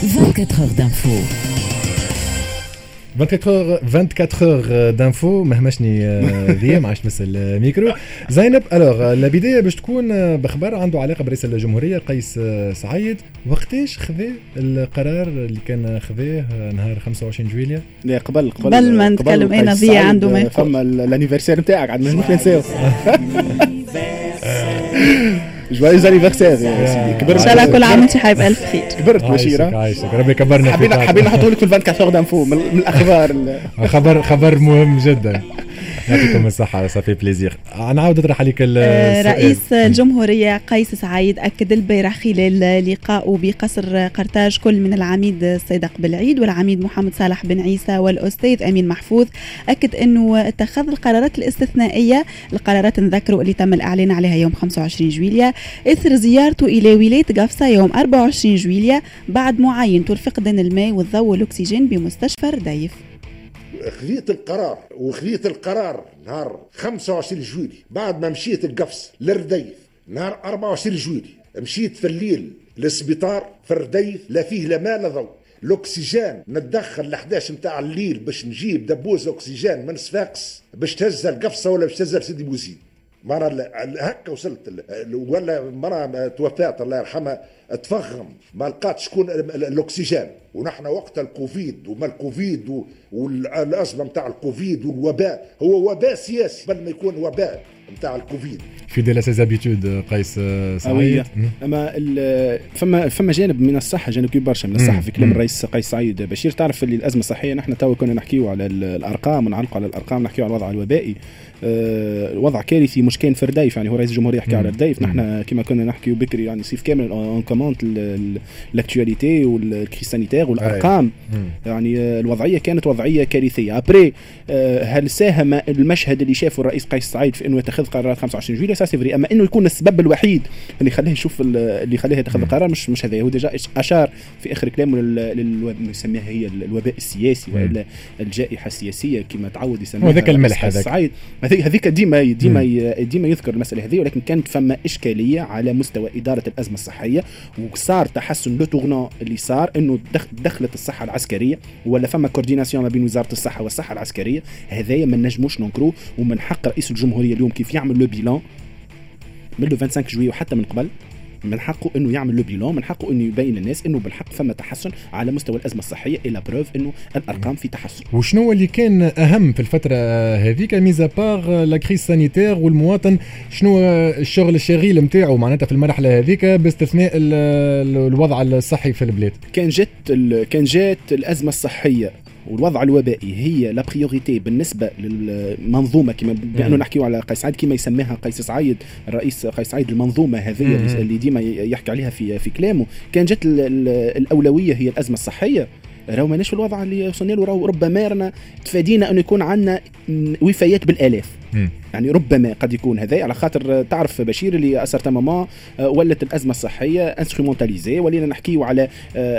24 heures d'info. 24 heures d'info مهمشني ذي ما عادش تمس الميكرو. زينب الوغ البدايه باش تكون بخبر عنده علاقه برئيس الجمهوريه قيس سعيد. وقتاش خذا القرار اللي كان خذاه نهار 25 جويليا؟ لا قبل ما نتكلم انا ذي عنده ما يقول فما الانيفرسير نتاعك عاد مش ننساو. جوايز انيفرسير يا سيدي. كبرت ان شاء الله كل عام وانت حايب الف خير. كبرت بشيره عايشك ربي كبرنا. حابين نحطوا لك في 24 دانفو من الاخبار. خبر مهم جدا. يعطيكم الصحة صافي بليزير. نعاود نطرح عليك رئيس الجمهورية قيس سعيد أكد البارح خلال لقائه بقصر قرطاج كل من العميد صيدق بالعيد والعميد محمد صالح بن عيسى والأستاذ أمين محفوظ، أكد أنه اتخذ القرارات الاستثنائية، القرارات نذكروا اللي تم الإعلان عليها يوم 25 جويليا إثر زيارته إلى ولاية قفصة يوم 24 جويليا بعد معاينته لفقدان الماء والضوء والأكسجين بمستشفى رديف. خذيت القرار نهار 25 جويلي بعد ما مشيت القفص للرديف. نهار 24 جويلي مشيت في الليل للسبيطار في الرديف، لا فيه لا ماء لا ضوء. الاكسجين نتدخل ل11 متاع الليل باش نجيب دبوس اكسجين من صفاقس باش تهز القفصه ولا باش تهز سيدي بوزيد. مرة هكا وصلت ولا مرة توفات الله يرحمها تفخم ما لقات شكون الاكسجين. ونحن وقت الكوفيد وما الكوفيد والازمه نتاع الكوفيد والوباء هو وباء سياسي بل ما يكون وباء نتاع الكوفيد. في دي لاسيزابيتود قيس سعيد. اما فما جانب من الصحه، جانب كبير برشا من الصحه في كلام الرئيس قيس سعيد بشير. تعرف اللي الازمه الصحيه نحن تو كنا نحكيو على الارقام ونعلقوا على الارقام، نحكيو على الوضع الوبائي. وضع كارثي مش كان في الرديف، يعني هو رئيس الجمهوريه يحكي على الرديف. نحن كما كنا نحكيو بكري يعني صيف كامل اون كومونت لاكtualité والكريس سانيتير والارقام. يعني الوضعيه كانت وضعيه كارثيه. ابري هل ساهم المشهد اللي شافه الرئيس قيس سعيد في انه يتخذ قرارات 25 جويليا؟ سافري، اما انه يكون السبب الوحيد اللي خليه يشوف اللي خليه يتخذ القرار مش هذا. هو ديجا اشار في اخر كلامه يسميها هي الوباء السياسي والا الجائحه السياسيه كما تعود يسميها هذاك الملح هذاك سعيد. هذيك ديما يذكر المساله هذه، ولكن كانت فما اشكاليه على مستوى اداره الازمه الصحيه. وصار تحسن لو تورنون اللي صار انه دخلت الصحه العسكريه ولا فما كورديناسيون ما بين وزاره الصحه والصحه العسكريه. هذايا ما نجموش ننكروه، ومن حق رئيس الجمهوريه اليوم كيف يعمل لو بيلان من لو 25 جويلية وحتى من قبل، من حقه انه يعمل لو بيلان، من حقه انه يبين للناس انه بالحق فما تحسن على مستوى الازمه الصحيه الى بروف انه الارقام في تحسن. وشنو اللي كان اهم في الفتره هذيك ميزا باغ لا كريس سانيتير والمواطن؟ شنو الشغل الشغيل نتاعو معناتها في المرحله هذيك باستثناء الوضع الصحي في البلاد؟ كان جات الازمه الصحيه والوضع الوبائي هي لا بريوريتي بالنسبه للمنظومه، كما بانه نحكيو على قيس سعيد كما يسميها قيس سعيد الرئيس قيس سعيد. المنظومه هذه اللي ديما يحكي عليها في كلامه، كان جات الاولويه هي الازمه الصحيه. راهو ماناش في الوضع اللي وصلنا له، راهو ربما رانا تفادينا انه يكون عندنا وفيات بالالاف. يعني ربما قد يكون هذا على خاطر تعرف بشير اللي اثرت ماما ولت الازمه الصحيه انسترومونتاليزي، ولينا نحكيو على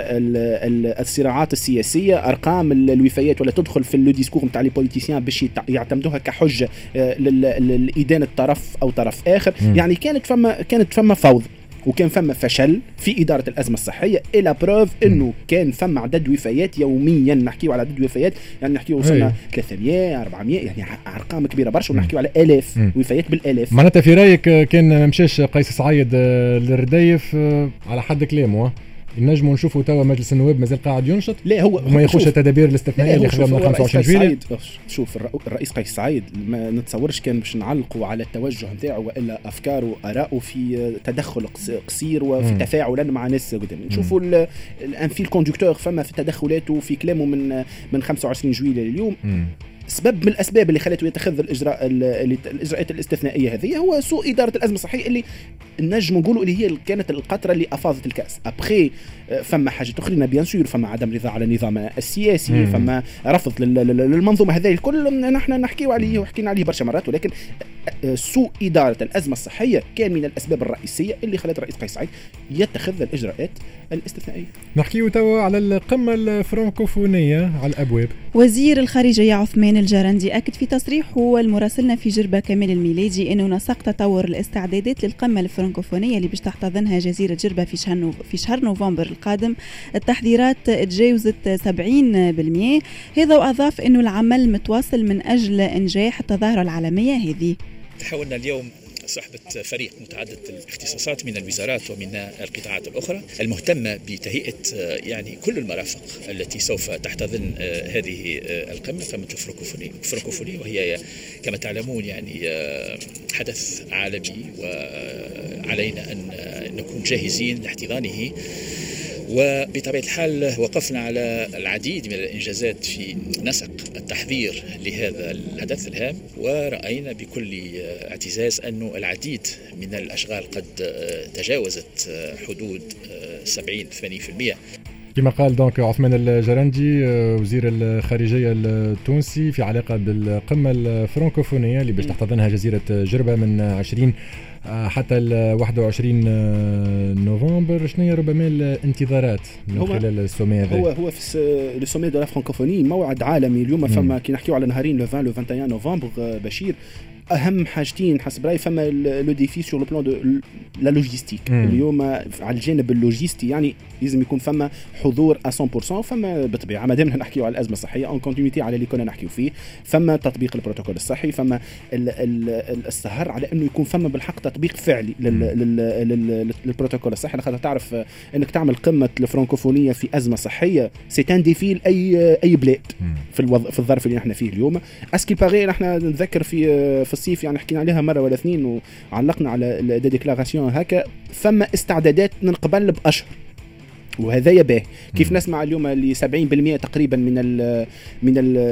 الصراعات السياسيه. ارقام الوفيات ولا تدخل في لو ديسكور نتاع لي بوليتيسيان باش يعتمدوها كحجه لإدانة طرف او طرف اخر. يعني كانت فما فوضى وكان فما فشل في إدارة الأزمة الصحية إلى بروف إنه كان فما عدد وفيات يوميا. نحكيو على عدد وفيات يعني نحكيو وصلنا 300 400 يعني أرقام كبيرة برشا، ونحكيو على آلاف وفيات بالآلاف. معناتها في رأيك كان مشاش قيس سعيد للرديف على حد كلامه نجموا نشوفوا توا مجلس النواب مازال قاعد ينشط؟ لا هو ما يخش التدابير الاستثنائيه اللي خذوها من 25 جويلية. شوف الرئيس قيس سعيد ما نتصورش كان باش نعلقوا على التوجه نتاعو والا افكاره وارائه في تدخل قصير وفي تفاعل مع ناس قدام. نشوفوا الانفيل كوندكتور فما في تدخلاته في كلامه من 25 جويلية لليوم. سبب من الاسباب اللي خلته يتخذ الاجراءات الاستثنائيه هذه هو سوء اداره الازمه الصحيه اللي نجم نقولوا اللي هي كانت القطره اللي افاضت الكاس. ابخي فما حاجه اخرى بيان سور، فما عدم رضا على النظام السياسي، فما رفض للمنظومه هذه الكل نحن نحكيو عليه وحكينا عليه برشا مرات. ولكن سوء اداره الازمه الصحيه كان من الاسباب الرئيسيه اللي خلت الرئيس قيس سعيد يتخذ الاجراءات الاستثنائيه. نحكيو توا على القمه الفرنكوفونيه على الابواب. وزير الخارجيه عثمان الجرندي أكد في تصريحه والمراسلنا في جربة كمال الميلادي أنه نسق تطور الاستعدادات للقمة الفرنكوفونية الفرنكوفونية اللي باش تحتضنها جزيرة جربة في شهر نوفمبر القادم التحضيرات تجاوزت 70%. هذا وأضاف أنه العمل متواصل من أجل إنجاح التظاهرة العالمية هذه. تحولنا اليوم صحبة فريق متعدد الاختصاصات من الوزارات ومن القطاعات الأخرى المهتمة بتهيئة يعني كل المرافق التي سوف تحتضن هذه القمة قمة الفرنكوفونية، وهي كما تعلمون يعني حدث عالمي وعلينا أن نكون جاهزين لاحتضانه. وبطبيعة الحال وقفنا على العديد من الإنجازات في نسق التحضير لهذا الحدث الهام، ورأينا بكل اعتزاز أن العديد من الأشغال قد تجاوزت حدود 70-80%. كما قال دونك عثمان الجرندي وزير الخارجية التونسي في علاقة بالقمة الفرنكوفونية اللي باش تحتضنها جزيرة جربة من 20 حتى 21 نوفمبر. شنو هي ربما الانتظارات من خلال السومي هذا؟ هو في لو سومي دو لا فرانكوفوني موعد عالمي اليوم. فما كي نحكيو على نهارين لو 20 لو 21 نوفمبر بشير اهم حاجتين حسب رايي. فما لو ديفي سور لو بلان دو لا لوجيستيك اليوم على الجانب اللوجستي، يعني لازم يكون فما حضور 100%. فما بالطبيعه ما دام نحكيو على الازمه الصحيه اون كونتينيتي على اللي كنا نحكيو فيه، فما تطبيق البروتوكول الصحي، فما السهر على انه يكون فما بالحق تطبيق فعلي للبروتوكول الصحي. لخاطر تعرف انك تعمل قمه الفرنكوفونيه في ازمه صحيه سي ان ديفي لاي بلاد في الظرف اللي نحن فيه اليوم. اسكي باغي نحن نتذكر في الصيف يعني حكينا عليها مره ولا اثنين وعلقنا على ديكلاراسيون هكا. فما استعدادات من قبل باشهر، وهذا يباه كيف نسمع اليوم اللي 70% تقريبا من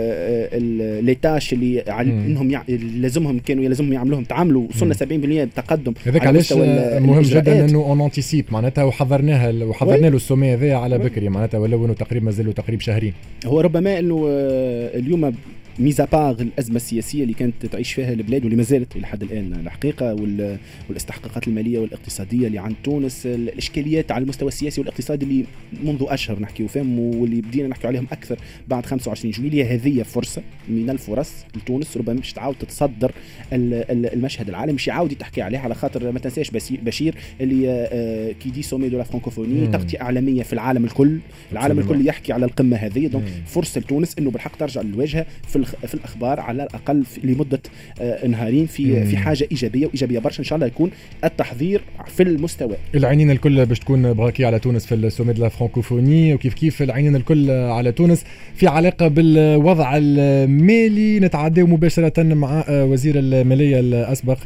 ليتاش اللي انهم لازمهم يعملوهم تعاملوا وصلنا 70% تقدم. هذاك علاش مهم جدا انه اون انتيسيب معناتها وحضرنا له السومي هذا على بكري معناتها، ولو انه تقريبا مازالوا تقريبا شهرين. هو ربما انه اليوم ميزا باغ الأزمة السياسية اللي كانت تعيش فيها البلاد واللي ما زالت إلى حد الآن الحقيقة، والاستحقاقات المالية والاقتصادية اللي عند تونس، الإشكاليات على المستوى السياسي والاقتصادي اللي منذ أشهر نحكي فيهم واللي بدينا نحكي عليهم أكثر بعد 25 جويلية. هذه فرصة من الفرص لتونس ربما مش تعاود تتصدر المشهد العالمي، مش يعاود تحكي عليه. على خاطر ما تنساش بشير اللي كي دي سومي دو لا فرانكوفوني تغطية إعلامية في العالم الكل، العالم الكل يحكي على القمة هذه. دونك فرصة لتونس إنه بالحق ترجع للواجهة في الأخبار على الأقل لمدة نهارين في حاجة إيجابية وإيجابية برشا. إن شاء الله يكون التحضير في المستوى. العينين الكل باش تكون براكي على تونس في السومي دو لا فرانكوفوني، وكيف العينين الكل على تونس في علاقة بالوضع المالي. نتعداو مباشرة مع وزير المالية الأسبق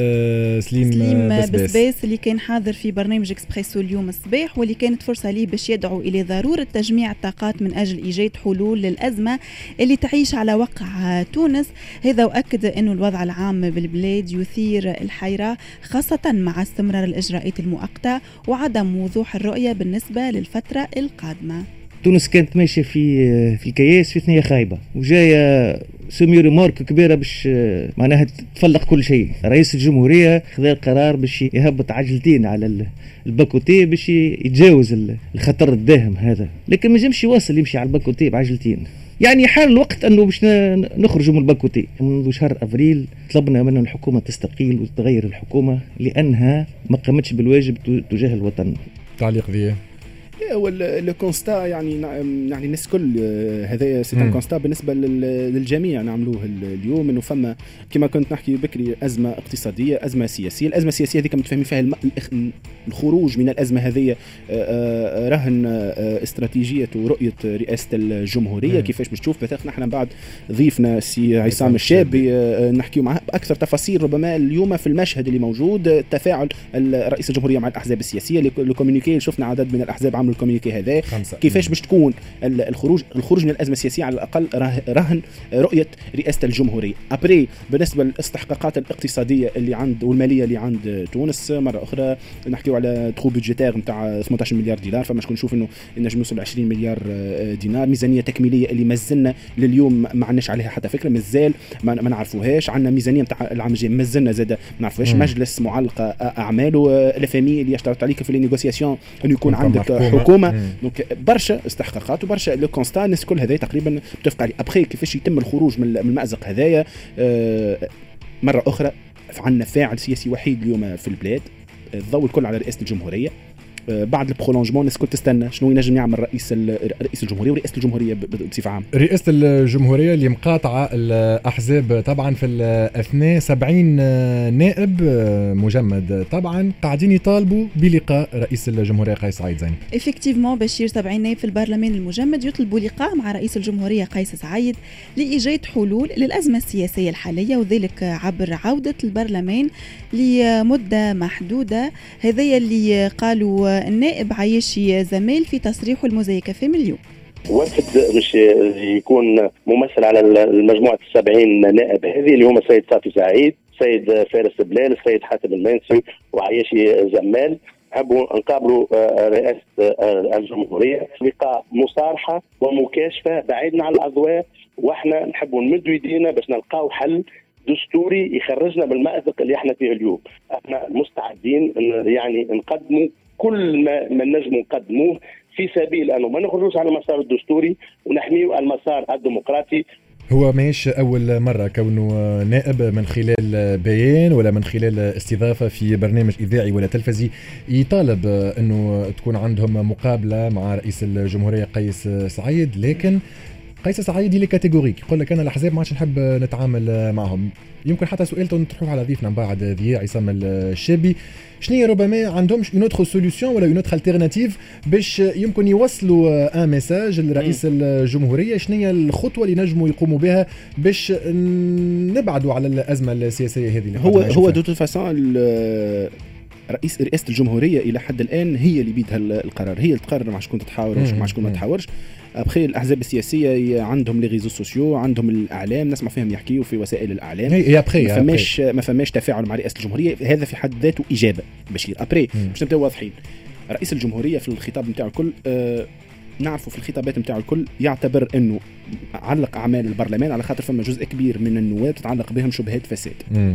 سليم بسباس اللي كان حاضر في برنامج إكسبريسو اليوم الصباح، واللي كانت فرصة ليه باش يدعو إلى ضرورة تجميع الطاقات من أجل إيجاد حلول للأزمة اللي تعيش على وقع تونس. هذا وأكد أنه الوضع العام بالبلاد يثير الحيرة خاصة مع استمرار الإجراءات المؤقتة وعدم وضوح الرؤية بالنسبة للفترة القادمة. تونس كانت ماشية في الكياس في ثنية خايبة، وجاية سومي ريمارك كبيرة باش معناها تفلق كل شيء. رئيس الجمهورية خذ القرار باش يهبط عجلتين على الباكوتي باش يتجاوز الخطر الداهم هذا، لكن ما جمش يواصل يمشي على الباكوتي بعجلتين. يعني حال الوقت انه باش نخرجوا من الباكوتي. منذ شهر افريل طلبنا من الحكومه تستقيل وتغير الحكومه لانها ما قامتش بالواجب تجاه الوطن. تعليق ذي لو كونستا يعني الناس كل هذا سي ان كونستا بالنسبه للجميع نعملوه اليوم، انه فما كما كنت نحكي بكري ازمه اقتصاديه، ازمه سياسيه. الازمه السياسيه هذيك متفاهمين فيها الخروج من الازمه هذه رهن استراتيجيه ورؤيه رئاسه الجمهوريه. كيفاش باش تشوف بثاث نحن بعد ضيفنا سي عصام الشابي نحكيو معه باكثر تفاصيل ربما اليوم في المشهد اللي موجود. تفاعل رئيس الجمهوريه مع الاحزاب السياسيه، الكوميونيكي شفنا عدد من الاحزاب عملوا الكوميونيكي هذا. كيفاش باش تكون الخروج من الازمه السياسيه على الاقل رهن رؤيه رئاسه الجمهوريه. ابري بالنسبه للاستحقاقات الاقتصاديه اللي عند والماليه اللي عند تونس مره اخرى نحكيو على تخو بودجيتير نتاع 18 مليار دولار. فما شكون نشوف انه نجم نوصل 20 مليار دينار. ميزانيه تكميليه اللي مازلنا لليوم ما عندناش عليها حتى فكره، مازال ما نعرفوهاش. عندنا ميزانيه نتاع العام الجاي مازلنا زاد ما نعرفوهاش. مجلس معلقه اعماله الفامي اللي يشترط عليك في النيغوسياسيون انه يكون عندك حكومه. دونك برشا استحقاقات وبرشا لو كونستا الناس كل هذا تقريبا متفق عليه. ابخي كيفاش يتم الخروج من المأزق هذايا مره اخرى عندنا فاعل سياسي وحيد اليوم في البلاد الضوء الكل على رئاسه الجمهوريه. بعد البرولونجمون الناس كنت تستنى شنو ينجم يعمل رئيس الجمهوريه ورئاسه الجمهوريه بصفه عامه. رئاسه الجمهوريه اللي مقاطعه الاحزاب طبعا في الاثناء 70 نائب مجمد طبعا قاعدين يطالبوا بلقاء رئيس الجمهوريه قيس سعيد زينب. افكتيفمون بشير 70 نائب في البرلمان المجمد يطلبوا لقاء مع رئيس الجمهوريه قيس سعيد لايجاد حلول للازمه السياسيه الحاليه، وذلك عبر عوده البرلمان لمده محدوده. هذا اللي قالوا النائب عايشي زميل في تصريحه المزيكف من اليوم. وفد مش يكون ممثل على المجموعة 70 نائب هذه اللي هم السيد صافي سعيد، السيد فارس بلال، السيد حاتم المنسي وعايشي زمال. حبوا نقابلوا رئاسة الجمهورية لقاء مصارحة ومكاشفة بعيدنا عن الأضواء، واحنا نحبوا نمدوا يدينا باش نلقاو حل دستوري يخرجنا بالمأزق اللي احنا فيه اليوم. احنا مستعدين يعني نقدموا كل ما نجم نقدموه في سبيل انه ما نخرجوش على المسار الدستوري ونحميوا المسار الديمقراطي. هو ماهيش أول مرة كونه نائب من خلال بيان ولا من خلال استضافة في برنامج إذاعي ولا تلفزي يطالب أنه تكون عندهم مقابلة مع رئيس الجمهورية قيس سعيد، لكن قيس سعيد لي كاتيجوريك يقول لك أنا الأحزاب ما عادش نحب نتعامل معهم. يمكن حتى سؤالته نطرحوه على ضيفنا من بعد ذي عصام الشابي، شنو ربما عندهمش اون اوتر سوليوشن ولا اون اوتر التيرناتيف باش يمكن يوصلوا ان ميساج لرئيس الجمهوريه؟ شنو هي الخطوه اللي نجموا يقوموا بها باش نبعدوا على الازمه السياسيه هذه اللي هو دو فاسون رئاسه الجمهوريه الى حد الان هي اللي بيدها القرار، هي اللي تقرر مع شكون تتحاور ومع شكون ما تتحاورش. ابخي الاحزاب السياسيه عندهم لي ريزو سوسيو، عندهم الاعلام، نسمع فيهم يحكيوا في وسائل الاعلام. ما فماش تفاعل مع رئاسه الجمهوريه، هذا في حد ذاته اجابه بشير. ابري باش نبداو واضحين، رئيس الجمهوريه في الخطاب نتاعو الكل نعرفوا في الخطابات نتاعو الكل يعتبر انه علق اعمال البرلمان على خاطر فما جزء كبير من النواب تتعلق بهم شبهات فساد،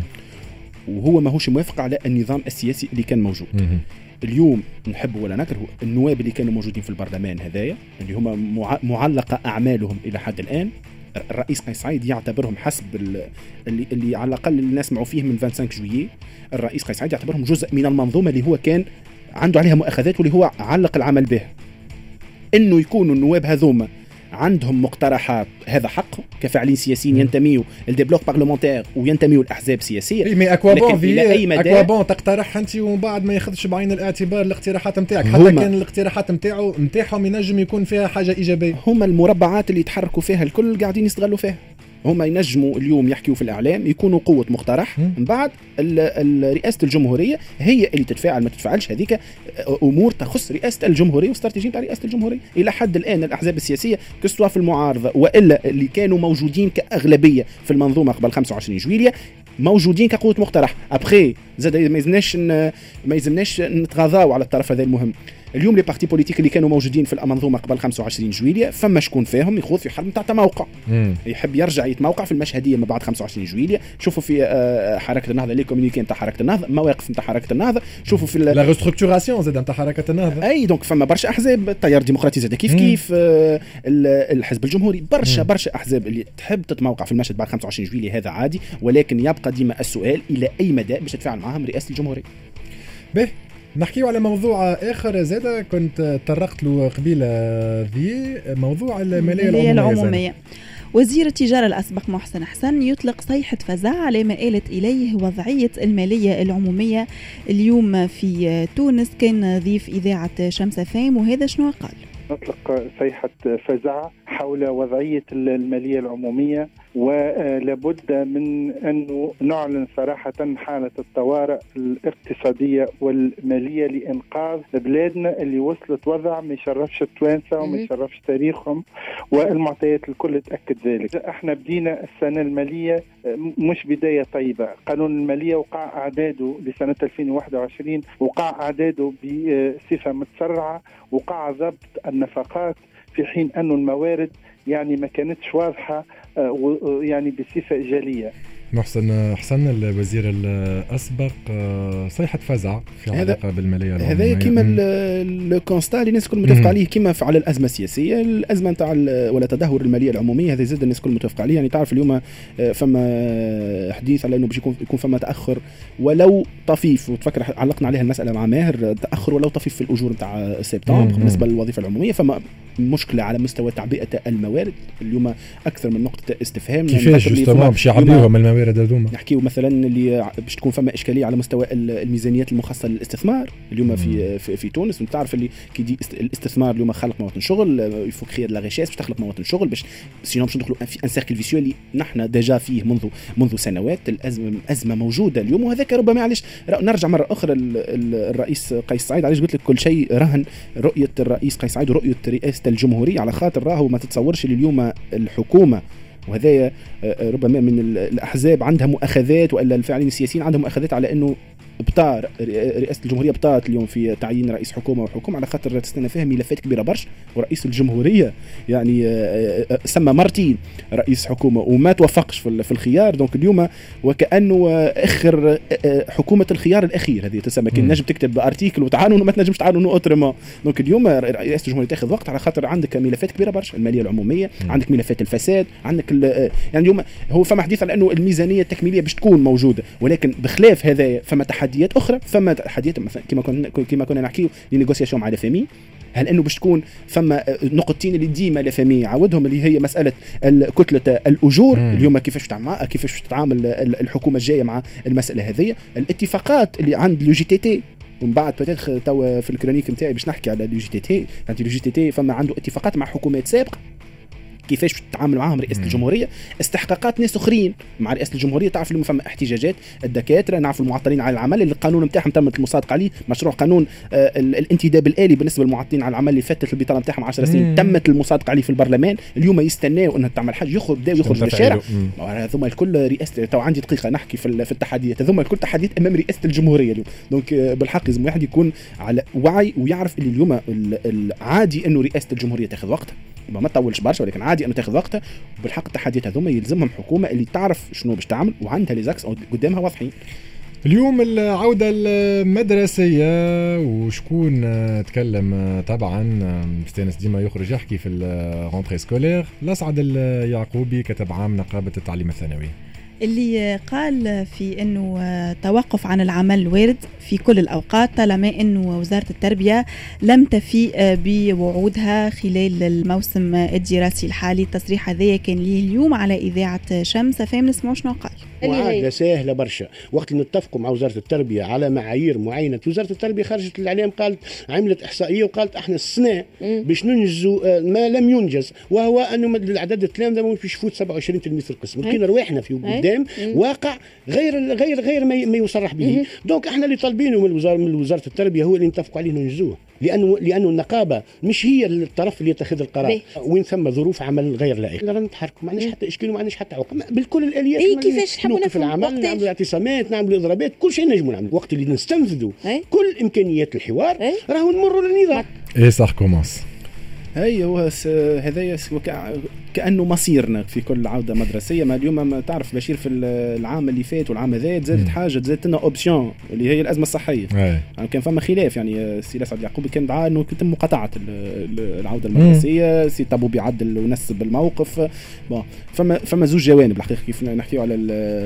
وهو ماهوش موافق على النظام السياسي اللي كان موجود. اليوم نحب ولا نكره النواب اللي كانوا موجودين في البرلمان هذايا اللي هم معلقة أعمالهم إلى حد الآن، الرئيس قيس سعيد يعتبرهم حسب اللي على الأقل اللي نسمعوا فيه من 25 جويي، الرئيس قيس سعيد يعتبرهم جزء من المنظومة اللي هو كان عنده عليها مؤاخذات واللي هو علق العمل به. إنه يكونوا النواب هذوما عندهم مقترحات هذا حق كفاعلين سياسيين ينتميوا للديبلوك بارلمونتير وينتميوا لاحزاب سياسيه. اي مي اكوابون تقترح انت ومن بعد ما ياخذش بعين الاعتبار الاقتراحات نتاعك، حتى كان الاقتراحات نتاعهم ينجم يكون فيها حاجه ايجابيه. هما المربعات اللي يتحركوا فيها الكل قاعدين يستغلوا فيها. هما ينجموا اليوم يحكيوا في الإعلام يكونوا قوة مقترح، من بعد رئاسة الجمهورية هي اللي تتفاعل ما تتفاعلش، هذيك أمور تخص رئاسة الجمهورية واستراتيجية تاع رئاسة الجمهورية. إلى حد الآن الأحزاب السياسية كسوا في المعارضة وإلا اللي كانوا موجودين كأغلبية في المنظومة قبل 25 جويلية موجودين كقوة مقترح. أبخي زاد ما يلزمناش نتغاضاو على الطرف هذا المهم. اليوم لي بارتي بوليتيك اللي كانوا موجودين في المنظومه قبل 25 جويلية فما شكون فيهم يخوض في حرب نتاع تموقع، يحب يرجع يتموقع في المشهديه ما بعد 25 جويلية. شوفوا في حركه النهضه لي كومونيكي نتاع حركه النهضه، مواقف نتاع حركه النهضه، شوفوا في لا ريستركتوراسيون زاد نتاع حركه النهضه. اي دونك فما برشا احزاب، التيار الديمقراطي زاد كيف الحزب الجمهوري، برشا احزاب اللي تحب تتموقع في المشهد بعد 25 جويلية. هذا عادي، ولكن يبقى ديما السؤال الى اي مدى باش تتفاعل معهم رئاسه الجمهوريه. به نحكيو على موضوع آخر زادة كنت طرقت له قبيل ذي موضوع المالية العمومية. وزير التجارة الأسبق محسن حسن يطلق صيحة فزع على ما آلت إليه وضعية المالية العمومية اليوم في تونس. كان ضيف إذاعة شمس فام وهذا شنو قال. نطلق صيحة فزع حول وضعية المالية العمومية، ولابد من أنه نعلن صراحة حالة الطوارئ الاقتصادية والمالية لإنقاذ بلادنا اللي وصلت وضع ما يشرفش التوانسة وما يشرفش تاريخهم، والمعطيات الكل تأكد ذلك. احنا بدينا السنة المالية مش بداية طيبة. قانون المالية وقع أعداده لسنة 2021 وقع أعداده بصفة متسرعة، وقع ضبط النفقات في حين أن الموارد يعني ما كانتش واضحة يعني بصفة إيجابية. محسن حسن الوزير الاسبق صيحه فزع في علاقه بالماليه العموميه. هذا كيما الكونستا اللي الناس الكل متفق عليه كيما على الازمه السياسيه، الازمه نتاع ولا تدهور الماليه العموميه، هذا زاد الناس الكل متفق عليه. يعني تعرف اليوم فما حديث على انه باش يكون فما تاخر ولو طفيف، وتفكر علقنا عليها المساله مع ماهر، تاخر ولو طفيف في الاجور نتاع سبتمبر بالنسبه للوظيفه العموميه. فما مشكله على مستوى تعبئه الموارد اليوم اكثر من نقطه استفهام. كيفاش جوستومون باش يعبيوهم الموارد هذوما؟ نحكيو مثلا اللي باش تكون فما اشكاليه على مستوى الميزانيات المخصصه للاستثمار اليوم في تونس. وانت تعرف اللي كي دي الاستثمار اليوم خلق مواطن شغل، يفو كريير لا ريشيس باش تخلق مواطن شغل، باش سينو باش ندخلوا في ان سيركل فيسيو اللي نحن ديجا فيه منذ سنوات. الازمه موجوده اليوم، وهذاك ربما علاش نرجع مره اخرى الرئيس قيس سعيد، علاش قلت لك كل شيء رهن رؤيه الرئيس قيس سعيد ورؤيه رئاسه الجمهوريه، على خاطر راهو ما تتصورش اللي اليوم الحكومه وهذا ربما من الاحزاب عندها مؤاخذات، والا الفاعلين السياسيين عندهم مؤاخذات على انه ابطار رئاسه الجمهوريه بطارت اليوم في تعيين رئيس حكومه وحكومه، على خاطر تستنى فيها ملفات كبيره برشا. ورئيس الجمهوريه يعني سمى مرتين رئيس حكومه وما توفقش في الخيار. دونك اليوم وكانه اخر حكومه الخيار الاخير هذه تسمى، كي نجم تكتب ارتيكل وتعاون وما تنجمش تعاون اوترمون. دونك اليوم رئاسه الجمهوريه تاخذ وقت، على خاطر عندك ملفات كبيره برشا، الماليه العموميه، عندك ملفات الفساد، عندك يعني اليوم هو فما حديث على انه الميزانيه التكميليه باش تكون موجوده، ولكن بخلاف هذا فما تحديات اخرى. فما تحديات مثلا كما كنا نحكيو لنيغوسياسيون مع الفامي، هل انه باش تكون فما نقطتين اللي ديما الفامي يعودهم، اللي هي مساله كتله الاجور اليوم، كيفاش تتعامل الحكومه الجايه مع المساله هذه، الاتفاقات اللي عند لو جي تي تي. ومن بعد بتاتخ تو في الكرونيك نتاعي باش نحكي على لو جي تي تي. يعني لو جي تي تي فما عنده اتفاقات مع حكومات سابقه كيفاش تتعامل معهم رئاسه الجمهوريه، استحقاقات ناس اخرين مع رئاسه الجمهوريه. تعرف انه فما احتجاجات الدكاتره، نعرف المعطلين على العمل اللي القانون نتاعهم تمت المصادقه عليه، مشروع قانون الانتداب الالي بالنسبه للمعطلين على العمل اللي فاتت البطاله نتاعهم 10 سنين تمت المصادقه عليه في البرلمان. اليوم يستناو انها تعمل حاجه يخرج للشارع. هذوما الكل رئاسه تو عندي دقيقه نحكي في التحديات هذوما الكل تحديات امام رئاسه الجمهوريه اليوم. دونك بالحق لازم واحد يكون على وعي ويعرف اللي اليوم عادي انه رئاسه الجمهوريه تاخذ وقتها، ما تطولش برشا، ولكن عادي انه تاخذ وقتها. وبالحق التحديات هذوما يلزمهم حكومه اللي تعرف شنو باش تعمل وعندها لي زاكس قدامها واضحين. اليوم العودة المدرسية وشكون تكلم طبعا مستانس ديما يخرج يحكي في الرونتري سكولير، الأسعد اليعقوبي كتب عام نقابة التعليم الثانوي، اللي قال في أنه توقف عن العمل وارد في كل الأوقات طالما أنه وزارة التربية لم تفي بوعودها خلال الموسم الدراسي الحالي. التصريح هذا كان ليه اليوم على إذاعة شمس. فهم نسمعوا شنو قال. معادلة سهلة برشا، وقت اللي نتفقوا مع وزارة التربية على معايير معينة، وزارة التربية خرجت الإعلام قالت عملت إحصائية وقالت احنا السنة باش ننجزوا ما لم ينجز، وهو أنه العدد التلامذة ما فيش يفوت 27 تلميذ في القسم. لكن رواحنا في قدام واقع غير ما يصرح به. دونك احنا اللي طالبينه من وزارة التربية هو اللي نتفقوا عليه ننجزوه، لأنه النقابة مش هي الطرف اللي يتخذ القرار. وين ثم ظروف عمل غير لائقة لا نتحركوا، ما عندناش حتى إشكال وما عندناش حتى عقم بالكل الآليات. كيفاش تحبوا في العمل نعملوا اعتصامات، نعملوا إضرابات، كل شيء نجموا نعملوا. وقت اللي نستنفذوا كل إمكانيات الحوار راهو نمروا للنظام. إيه صح كوماس. هي هو هذايا كأنه مصيرنا في كل عودة مدرسية. ما اليوم ما تعرف بشير في العام اللي فات والعام هذا زادت حاجة، زادت لنا أوبسيون اللي هي الأزمة الصحية. يعني كان فما خلاف، يعني سي الأسعد اليعقوبي كان دعا إنه يتم مقاطعة العودة المدرسية. سي طابو بيعدل ونسب الموقف. فما زوج جوانب الحقيقة كيف نحكيو على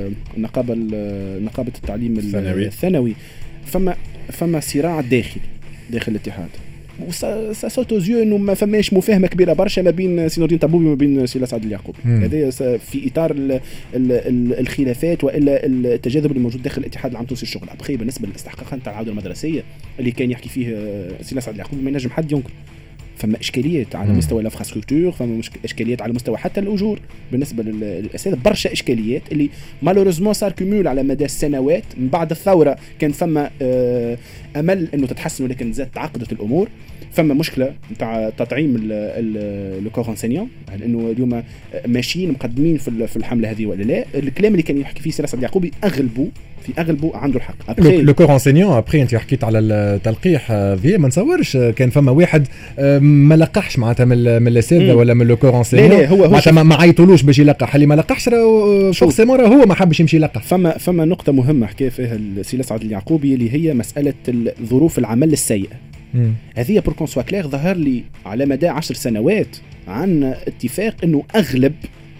نقابة التعليم الثانوي. فما صراع داخل الاتحاد، وساسوتوزيو انه ما فماش مفاهمه كبيره برشا ما بين سي نور الدين طابوبي وما بين سي الأسعد اليعقوبي. هذا في اطار الخلافات والا التجاذب اللي موجود داخل الاتحاد العام التونسي للشغل. ابخي بالنسبه للاستحقاقات تاع العوده المدرسيه اللي كان يحكي فيه سي الأسعد اليعقوبي ما ينجم حد ينكر. فما اشكاليات على مستوى الانفراستركتور، فما اشكاليات على مستوى حتى الاجور بالنسبه للاساتذه، برشا اشكاليات اللي مالوريزمون صار كومول على مدى السنوات. من بعد الثوره كان فما امل انه تتحسن، ولكن زاد تعقدت الامور. فما مشكله نتاع تطعيم لو كور انسينيون، لانه اليوم ماشيين مقدمين في الحمله هذه ولا لا. الكلام اللي كان يحكي فيه سي سعد اليعقوبي اغلبه عنده الحق. لو كور انسينيون ابري انت حكيت على التلقيح ذي، ما نتصورش كان فما واحد ما لقحش معناتها من الاساتذه ولا من لو كور انسينيون، لا هو معناتها ما عيطولوش باش يلقح، اللي ما لقحش فورسيمون هو ما حبش يمشي يلقح. فما نقطه مهمه حكى فيها السي سعد اليعقوبي اللي هي مساله ظروف العمل السيئه. هذه بور كون سوا كلير ظهر لي على مدى 10 سنوات عن اتفاق انه اغلب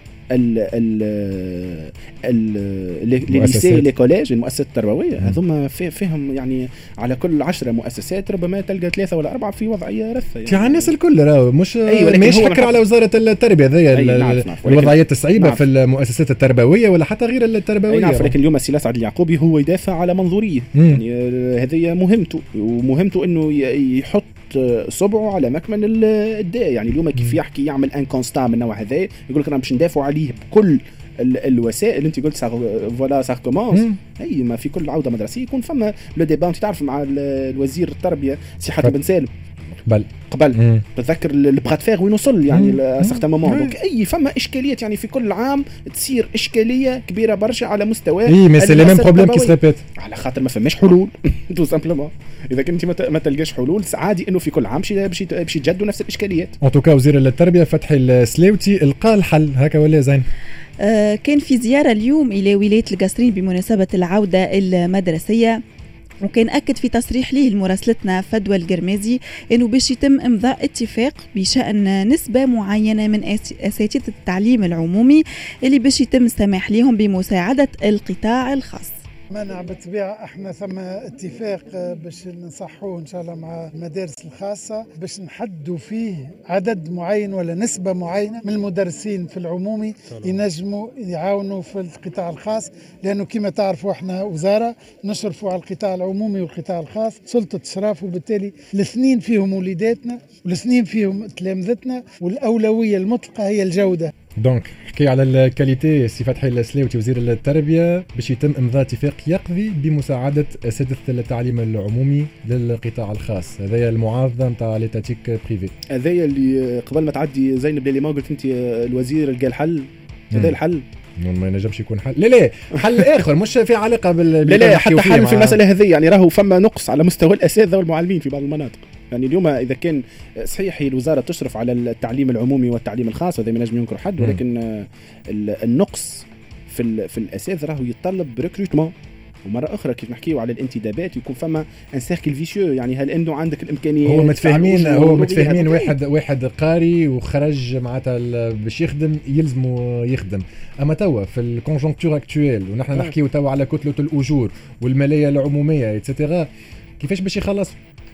الليسي لي كوليج المؤسسات التربويه هذوما فيهم يعني على كل 10 مؤسسات ربما تلقى 3 ولا 4 في وضعيه رثه يعني الناس الكل راهو مش حكر على وزاره التربيه هذيا الوضعيات الصعيبه في المؤسسات التربويه ولا حتى غير التربويه. نعرف، لكن اليوم السي سعد اليعقوبي هو يدافع على منظوريه، يعني هذه مهمته انه يحط صبعه على مكمن الداء. يعني اليوم كيف يحكي يعمل ان كونستا من النوع هذا، يقول لك انا باش ندافع عليه بكل الوسائل. انت قلت فوالا سا كومونس، اي ما في كل عوده مدرسيه يكون فما لو ديبا. انت تعرف مع الوزير التربيه سي حاتم بن سالم قبل تذكر البغات فيغ وين وصل يعني سيغتان مومون. دونك اي فما اشكاليات، يعني في كل عام تصير اشكاليه كبيره برشا على مستوى مي سي لي ميم بروبليم كي سريبيت، على خاطر ما فماش حلول تو سامبلومون. اذا كنت ما تلقاش حلول عادي انه في كل عام باش يتجدوا نفس الاشكاليات. ان توكا وزير التربيه فتحي السلاوتي لقى الحل هكا ولا زين؟ كان في زياره اليوم الى ولايه القصرين بمناسبه العوده المدرسيه، وكان أكد في تصريح ليه لمراسلتنا فدوى القرمازي أنه باش يتم إمضاء اتفاق بشأن نسبة معينة من أساتذة التعليم العمومي اللي باش يتم السماح لهم بمساعدة القطاع الخاص. منع بالطبيعة احنا ثم اتفاق باش نصحوه ان شاء الله مع المدارس الخاصة باش نحدوا فيه عدد معين ولا نسبة معينة من المدرسين في العمومي ينجموا يعاونوا في القطاع الخاص، لأنه كما تعرفوا احنا وزارة نشرفوا على القطاع العمومي والقطاع الخاص سلطة إشراف، وبالتالي الاثنين فيهم وليداتنا والاثنين فيهم تلامذتنا، والأولوية المطلقة هي الجودة. دونك حكي على الكاليتي سي فتحي السلاوتي وزير التربيه باش يتم امضاء اتفاق يقضي بمساعده اساتذه التعليم العمومي للقطاع الخاص. هذايا المعارضه نتاع ليتاتيك بريفي، هذايا اللي قبل ما تعدي زينب اللي ما قلت انت الوزير لقى الحل. هذا الحل ما ينجمش يكون حل، لا حل اخر مش في علاقه لا حتى حل في المساله هذه. يعني راهو فما نقص على مستوى الاساتذه والمعلمين في بعض المناطق. يعني اليوم اذا كان صحيح هي الوزاره تشرف على التعليم العمومي والتعليم الخاص، هذا ما ينجم ينكر حد، ولكن النقص في الاساتذه راهو يتطلب ريكروتمون. ومره اخرى كيف نحكيو على الانتدابات يكون فما ان سيركل فيشيو. يعني هل انه عندك الامكانيات؟ هو متفاهمين واحد قاري وخرج معناتها باش يلزمه يخدم. اما توا في الكونجونكتور اكطويل ونحن نحكيو توا على كتله الاجور والماليه العموميه ايتترا، كيفاش باش يخلص؟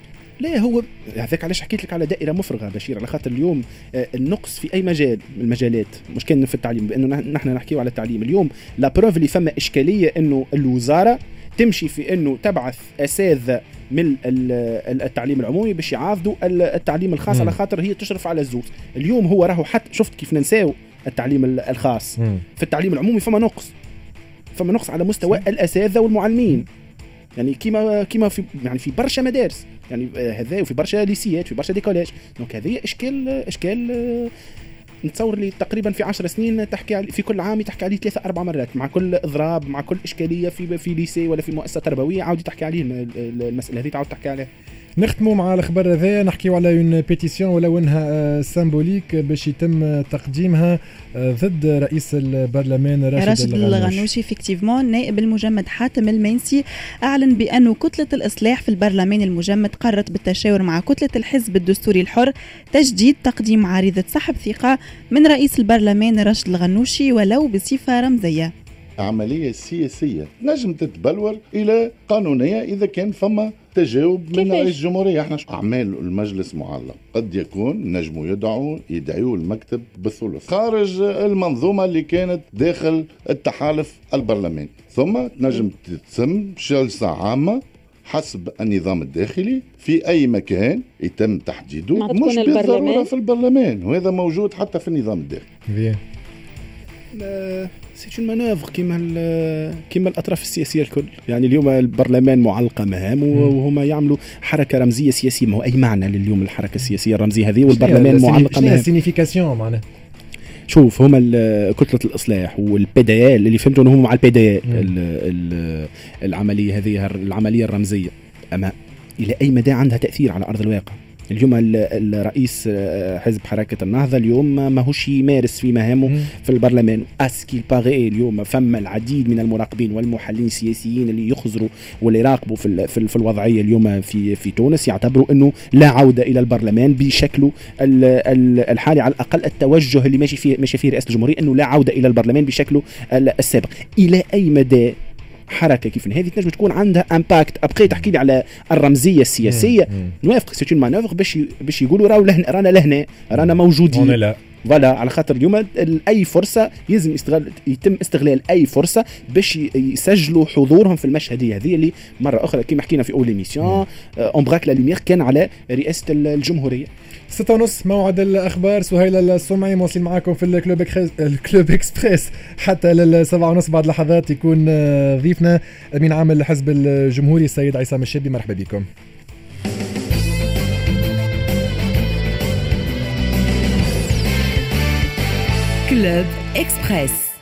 لا هو هذاك علاش حكيت لك على دائره مفرغه بشير، على خاطر اليوم النقص في اي مجال من المجالات مش كان في التعليم، بانه نحن نحكيو على التعليم اليوم. لا بروف اللي فما اشكاليه انه الوزاره تمشي في انه تبعث اساتذه من التعليم العمومي باش يعاضدوا التعليم الخاص، على خاطر هي تشرف على الزوز. اليوم هو راهو حتى شفت كيف ننساو التعليم الخاص في التعليم العمومي فما نقص على مستوى الاساتذه والمعلمين. يعني كيما في برشا مدارس، يعني هذا وفي برشا ليسيات في برشا ديكوليج. دونك هذه اشكال نتصور لي تقريبا في 10 سنين تحكي في كل عام تحكي عليه 3-4 مرات، مع كل اضراب مع كل اشكاليه في ليسي ولا في مؤسسه تربويه عاودي تحكي عليه المساله هذه تعاود تحكي عليها. نختموا مع الخبر هذا نحكيو على اون بيتيسيون ولو انها سامبوليك باش يتم تقديمها ضد رئيس البرلمان راشد الغنوشي. فيكتيفمون نائب المجمد حاتم المنسي اعلن بانه كتله الاصلاح في البرلمان المجمد قررت بالتشاور مع كتله الحزب الدستوري الحر تجديد تقديم عريضه سحب ثقه من رئيس البرلمان راشد الغنوشي ولو بصفه رمزيه. عملية سياسية نجم تتبلور إلى قانونية إذا كان فما تجاوب من رئيس الجمهورية. احنا أعمال المجلس معلق، قد يكون نجموا يدعوا المكتب بالثلث خارج المنظومة اللي كانت داخل التحالف البرلماني، ثم نجم تتم جلسة عامة حسب النظام الداخلي في أي مكان يتم تحديده، مش بالضرورة في البرلمان، وهذا موجود حتى في النظام الداخلي. سي اون مانوفر كيما الاطراف السياسيه الكل. يعني اليوم البرلمان معلقه مهام وهما يعملوا حركه رمزيه سياسيه. ما هو اي معنى لليوم الحركه السياسيه الرمزيه هذه والبرلمان معلقه مهام؟ سينيفيكاسيون معناها شوف هما كتله الاصلاح والبي دي ال اللي فهمتوا انهم مع البي دي العمليه هذه العمليه الرمزيه، اما الى اي مدى عندها تاثير على ارض الواقع؟ اليوم الرئيس حزب حركة النهضة اليوم ماهوش يمارس في مهامه في البرلمان. اسكيل باغي اليوم فما العديد من المراقبين والمحللين السياسيين اللي يخزروا واللي يراقبوا في الوضعية اليوم في تونس، يعتبروا انه لا عودة الى البرلمان بشكله الحالي، على الاقل التوجه اللي ماشي فيه رئاسة الجمهورية انه لا عودة الى البرلمان بشكله السابق. الى اي مدى حركه كيف هذه تنجم تكون عندها امباكت؟ ابقي تحكي لي على الرمزيه السياسيه، نوافق سي اون مانوفر باش يقولوا رانا لهنا رانا موجودين. فوالا على خاطر اليوم اي فرصه يلزم يتم استغلال اي فرصه باش يسجلوا حضورهم في المشهديه هذه اللي مره اخرى كما حكينا في اول ايميسيون اون براك لا لوميير كان على رئاسه الجمهوريه. 6:30 موعد الاخبار. سهيل السمعي مواصلين معاكم في الكلوب اكسبريس حتى 7:30. بعد لحظات يكون ضيفنا امين عام الحزب الجمهوري السيد عصام الشابي. مرحبا بكم. كلوب اكسبريس.